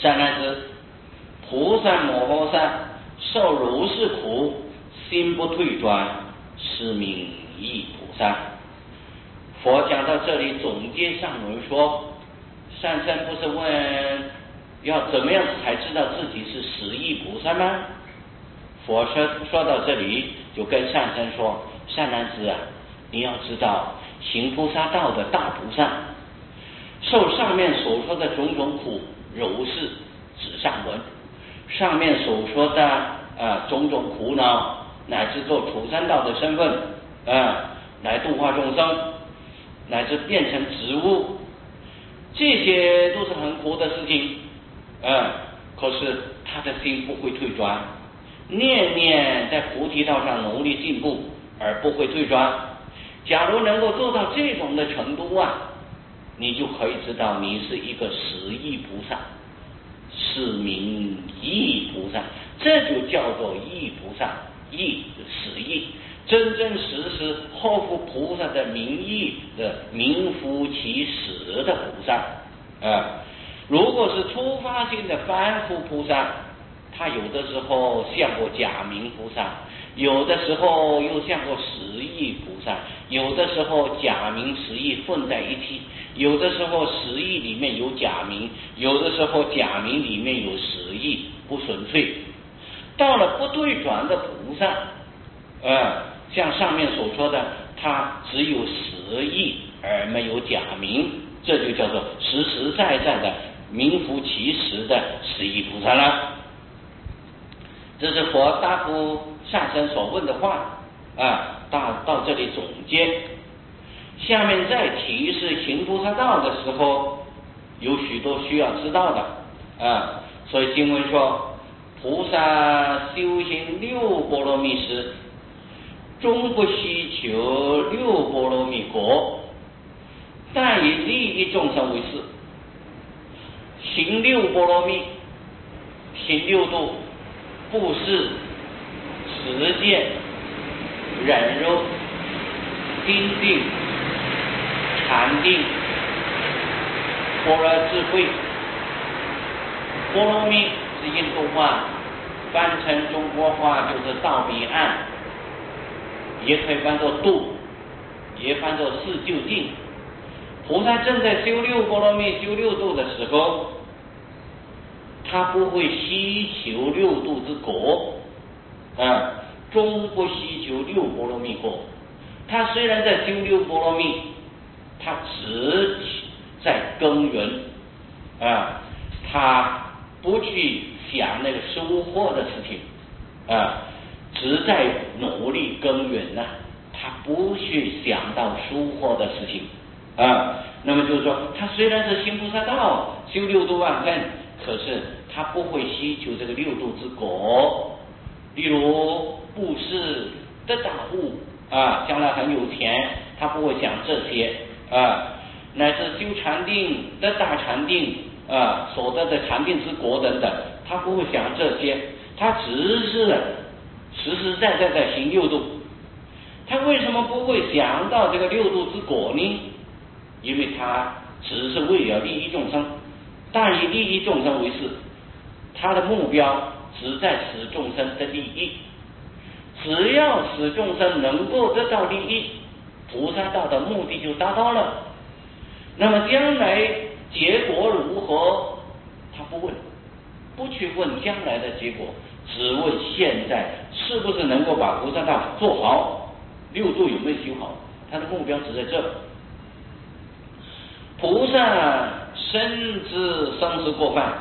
善男子，菩萨摩诃萨受如是苦，心不退转，是名忆菩萨。佛讲到这里，总结上文说，善生不是问要怎么样才知道自己是十亿菩萨吗？佛说到这里，就跟善生说，善男子啊，你要知道行菩萨道的大菩萨，受上面所说的种种苦，如是指上文，上面所说的种种苦恼，乃至做处三道的身份来度化众生，乃至变成植物，这些都是很苦的事情可是他的心不会退转，念念在菩提道上努力进步而不会退转。假如能够做到这种的程度你就可以知道你是一个十亿菩萨，是名亿菩萨，这就叫做亿菩萨，亿十亿，真真实实后复菩萨的名义的名副其实的菩萨如果是初发性的凡夫菩萨，他有的时候像过假名菩萨，有的时候又像过十亿菩萨，有的时候假名十亿混在一起，有的时候十亿里面有假名，有的时候假名里面有十亿，不纯粹。到了不对转的菩萨像上面所说的，他只有十亿而没有假名，这就叫做实实在在的名副其实的十亿菩萨了。这是佛答复善生所问的话到这里总结。下面再提示行菩萨道的时候，有许多需要知道的所以经文说，菩萨修行六波罗蜜时，终不希求六波罗蜜果，但以利益众生为事。行六波罗蜜，行六度，布施、持戒、忍辱、精进、禅定、般若智慧。波罗蜜是印度话，翻成中国话就是到彼岸，也可以翻作度，也翻作四究竟。菩萨正在修六波罗蜜、修六度的时候，他不会希求六度之果终不希求六波罗蜜果。他虽然在修六波罗蜜，他只在耕耘他不去想那个收获的事情只在努力耕耘他不去想到收获的事情那么就是说，他虽然是行菩萨道，修六度万分，可是他不会希求这个六度之果。例如布施得大物将来很有钱，他不会想这些乃至修禅定得大禅定所得的禅定之果等等，他不会想这些，他只是实实在在的行六度。他为什么不会想到这个六度之果呢？因为他只是为了利益众生，但以利益众生为事，他的目标只在使众生的利益。只要使众生能够得到利益，菩萨道的目的就达到了。那么将来结果如何，他不问，不去问将来的结果，只问现在是不是能够把菩萨道做好，六度有没有修好，他的目标只在这。菩萨深知生死过犯，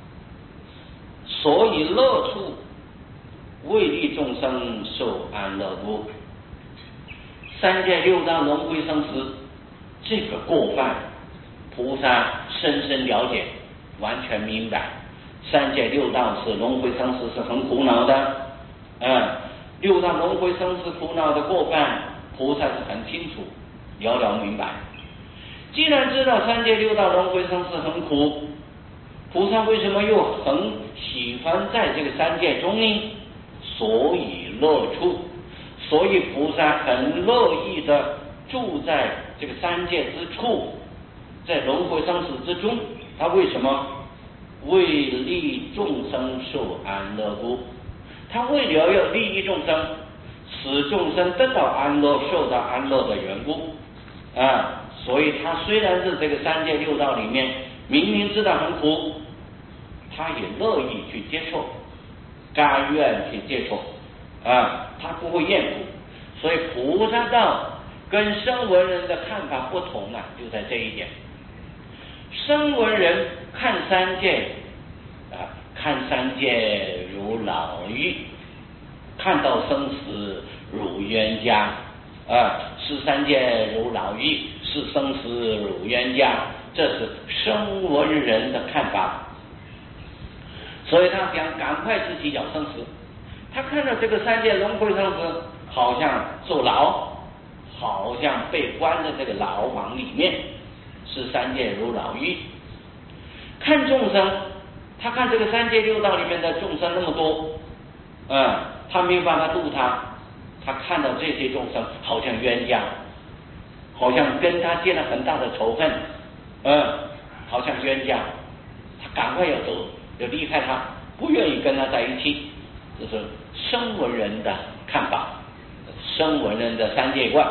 所以乐处为利众生受安乐故。三界六道轮回生死这个过犯，菩萨深深了解，完全明白。三界六道是轮回生死是很苦恼的六道轮回生死苦恼的过犯，菩萨是很清楚了了明白。既然知道三界六道轮回生死很苦，菩萨为什么又很喜欢在这个三界中呢？所以乐处，所以菩萨很乐意的住在这个三界之处，在轮回生死之中。他为什么为利众生受安乐故。他为了要利益众生，使众生得到安乐、受到安乐的缘故所以他虽然是这个三界六道里面明明知道很苦，他也乐意去接受，甘愿去接受他不会厌苦。所以菩萨道跟声闻人的看法不同就在这一点。声闻人看三界看三界如牢狱，看到生死如冤家视三界如牢狱，视生死如冤家，这是声闻人的看法。所以他想赶快自己了生死。他看到这个三界轮回生死好像坐牢，好像被关在这个牢房里面，是三界如牢狱。看众生，他看这个三界六道里面的众生那么多他没有办法度他看到这些众生好像冤家，好像跟他结了很大的仇恨好像冤家，他赶快要走，要离开他，不愿意跟他在一起。这是声闻人的看法，声闻人的三界观。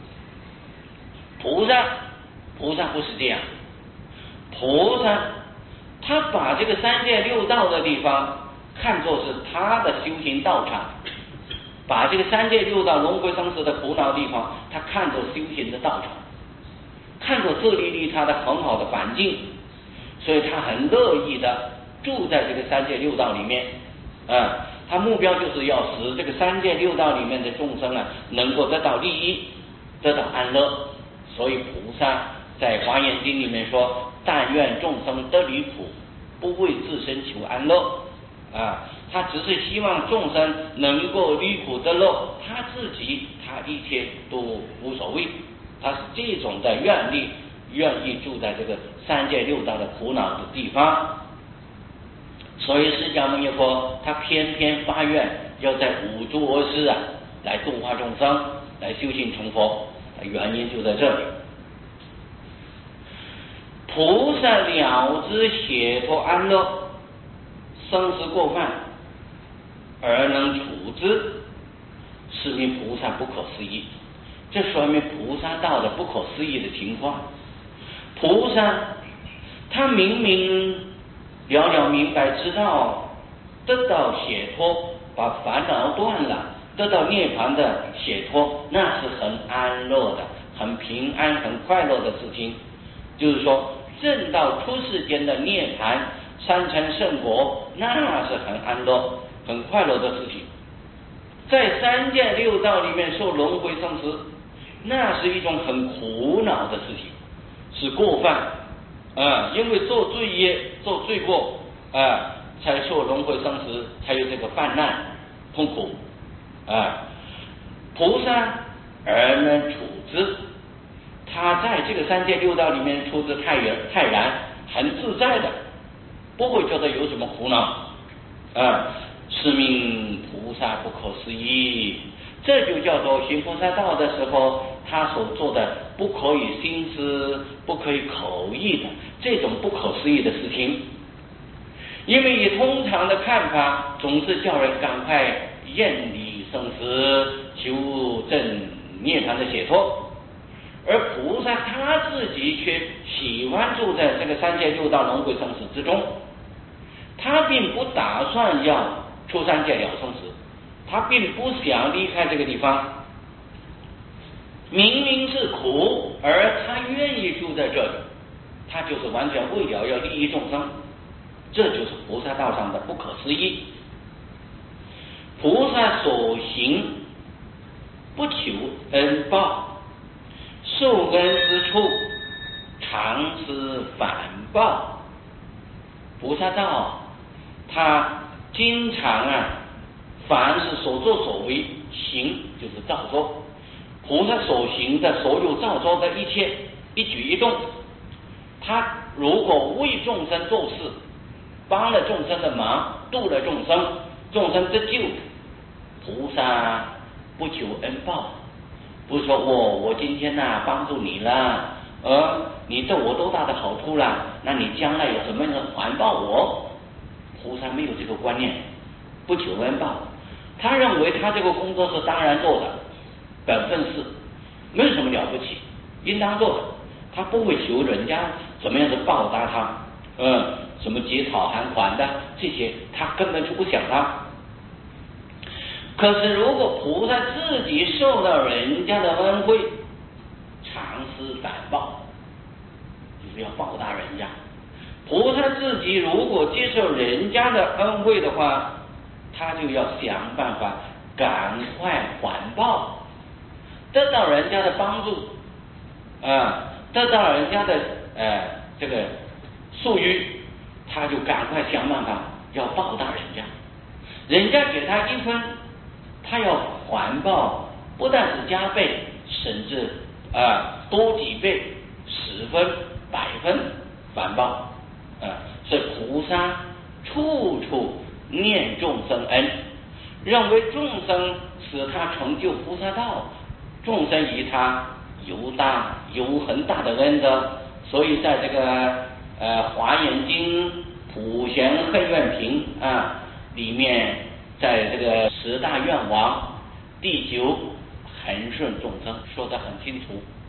菩萨不是这样，菩萨他把这个三界六道的地方看作是他的修行道场，把这个三界六道轮回生死的苦恼地方他看作修行的道场，看作自利利他的很好的环境，所以他很乐意的住在这个三界六道里面他目标就是要使这个三界六道里面的众生能够得到利益，得到安乐。所以菩萨在华严经里面说，但愿众生得离苦，不为自身求安乐他只是希望众生能够离苦得乐，他自己他一切都无所谓，他是这种的愿意住在这个三界六道的苦恼的地方。所以释迦牟尼佛他偏偏发愿要在五诸恶世来度化众生，来修行成佛，原因就在这里。菩萨了知解脱安乐，生死过犯而能处之，是名菩萨不可思议。这说明菩萨道的不可思议的情况。菩萨他明明了了明白知道得到解脱，把烦恼断了，得到涅槃的解脱，那是很安乐的，很平安很快乐的事情。就是说证到出世间的涅槃三乘圣果，那是很安乐很快乐的事情。在三界六道里面受轮回生死，那是一种很苦恼的事情，是过犯因为做罪业做罪过才受轮回生死，才有这个犯难痛苦菩萨而能处之，他在这个三界六道里面处之泰然很自在的，不会觉得有什么苦恼是名菩萨不可思议。这就叫做行菩萨道的时候他所做的不可以心思不可以口意的这种不可思议的事情。因为以通常的看法总是叫人赶快厌离生死，求证涅槃的解脱，而菩萨他自己却喜欢住在这个三界六道轮回生死之中，他并不打算要出三界了生死，他并不想离开这个地方，明明是苦而他愿意住在这里，他就是完全为了要利益众生，这就是菩萨道上的不可思议。菩萨所行不求恩报，受恩之处常施反报。菩萨道他经常凡是所作所为，行就是造作，菩萨所行的所有造作的一切一举一动，他如果为众生做事，帮了众生的忙，度了众生，众生得救，菩萨不求恩报，不是说我今天帮助你了你对我多大的好处了，那你将来有什么人还报我， 菩萨没有这个观念，不求恩报，他认为他这个工作是当然做的，本分事，没有什么了不起，应当做的，他不会求人家怎么样的报答他，什么结草还款的这些，他根本就不想他。可是如果菩萨自己受到人家的恩惠，常思反报，就是要报答人家。菩萨自己如果接受人家的恩惠的话，他就要想办法赶快还报，得到人家的帮助，得到人家的这个束予，他就赶快想办法要报答人家。人家给他1分，他要还报，不但是加倍，甚至多几倍，10分、100分反报。所以菩萨处处念众生恩，认为众生使他成就菩萨道，众生与他有很大的恩德，所以在这个华严经普贤恨愿品里面，在这个10大愿王第9恒顺众生说得很清楚。